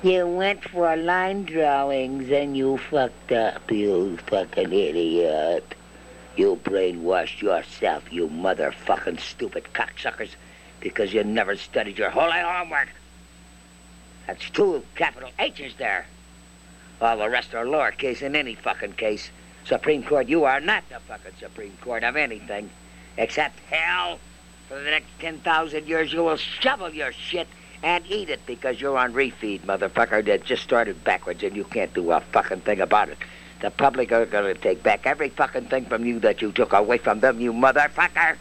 You went for line drawings and you fucked up, you fucking idiot. You brainwashed yourself, you motherfucking stupid cocksuckers, because you never studied your holy homework. That's 2 capital H's there. All the rest are lowercase in any fucking case. Supreme Court, you are not the fucking Supreme Court of anything. Except hell. For the next 10,000 years, you will shovel your shit and eat it because you're on refeed, motherfucker. That just started backwards and you can't do a fucking thing about it. The public are going to take back every fucking thing from you that you took away from them, you motherfucker.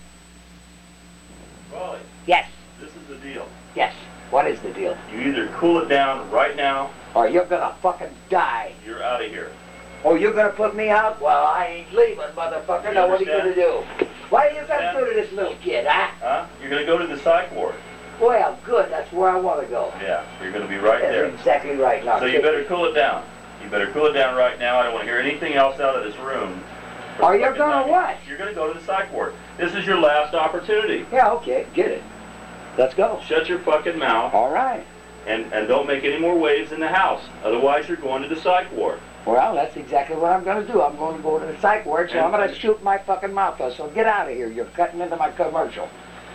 Raleigh. Yes. This is the deal. Yes. What is the deal? You either cool it down right now, or you're going to fucking die. You're out of here. Oh, you're going to put me out? Well, I ain't leaving, motherfucker. Now, what are you going to do? What are you going to do to this little kid, huh? Huh? You're going to go to the psych ward. Well, good. That's where I want to go. Yeah, you're going to be right there. That's exactly right. Now, so you better cool it down. You better cool it down right now. I don't want to hear anything else out of this room. Or you're going to what? You're going to go to the psych ward. This is your last opportunity. Yeah, okay. Get it. Let's go. Shut your fucking mouth. All right. And don't make any more waves in the house. Otherwise, you're going to the psych ward. Well, that's exactly what I'm going to do. I'm going to go to the psych ward, so I'm going to shoot my fucking mouth off. So get out of here. You're cutting into my commercial.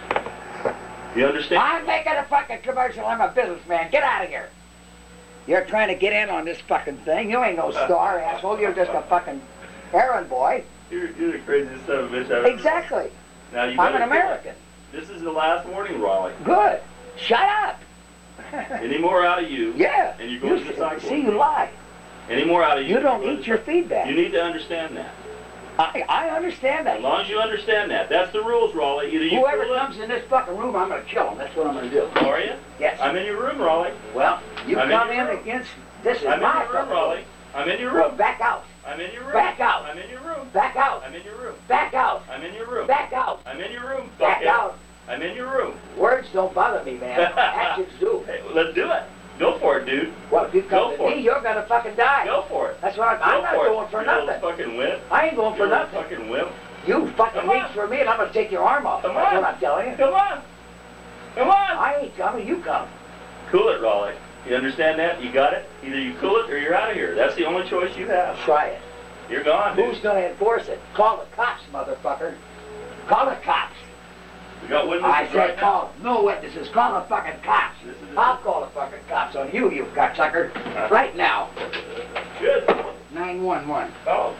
You understand? I'm making a fucking commercial. I'm a businessman. Get out of here. You're trying to get in on this fucking thing. You ain't no star, asshole. You're just a fucking errand boy. You're the craziest son of a bitch I've ever. Exactly. Now, I'm an American. This is the last warning, Raleigh. Good. Shut up. Any more out of you? Yeah. And you're going to the psych ward. See, you lie. Any more out of you? You don't eat your feedback. You need to understand that. I understand that. As long as you understand that. That's the rules, Raleigh. Either you Whoever comes in this fucking room, I'm going to kill him. That's what I'm going to do. Are you? Yes. I'm in your room, Raleigh. Well, you come in against... This is my I'm in your room, Raleigh. I'm in your room. Well, back out. I'm in your room. Back out. I'm in your room. Back out. I'm in your room. Back out. I'm in your room. Back out. I'm in your room. Back out. I'm in your room. Words don't bother me, man. Actions do. Hey, let's do it. Go for it, dude. Well, if you come to me, you're going to fucking die. Go for it. That's what I'm not going for nothing. You fucking wimp. I ain't going for nothing. Fucking wimp. You fucking reach for me and I'm going to take your arm off. Come That's on. what I'm telling you. Come on. Come on. I ain't coming. You come. Cool it, Raleigh. You understand that? You got it? Either you cool it or you're out of here. That's the only choice you have. Try it. You're gone, dude. Who's going to enforce it? Call the cops, motherfucker. Call the cops. We got witnesses I said right call. No witnesses. Call the fucking cops. I'll call the fucking cops on you, you cocksucker. Right now. Good. 911. Oh.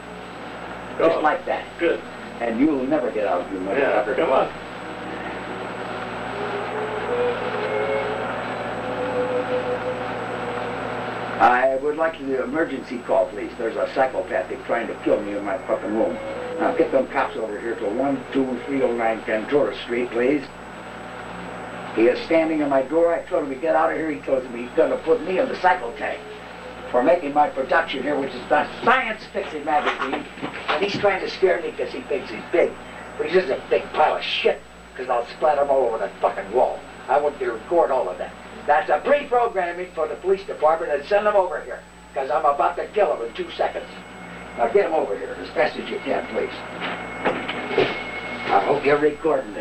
Just like that. Good. And you'll never get out, you motherfucker. Yeah, come on. I would like the emergency call, please. There's a psychopathic trying to kill me in my fucking room. Now get them cops over here to 12309 Ventura Street, please. He is standing in my door. I told him to get out of here. He told me he's going to put me in the cycle tank for making my production here, which is the Science Fiction magazine. And he's trying to scare me because he thinks he's big. But he's just a big pile of shit, because I'll splatter him all over that fucking wall. I want to record all of that. That's a pre-programming for the police department, and send them over here, because I'm about to kill him in 2 seconds. Now get him over here as fast as you can, please. I hope you're recording this.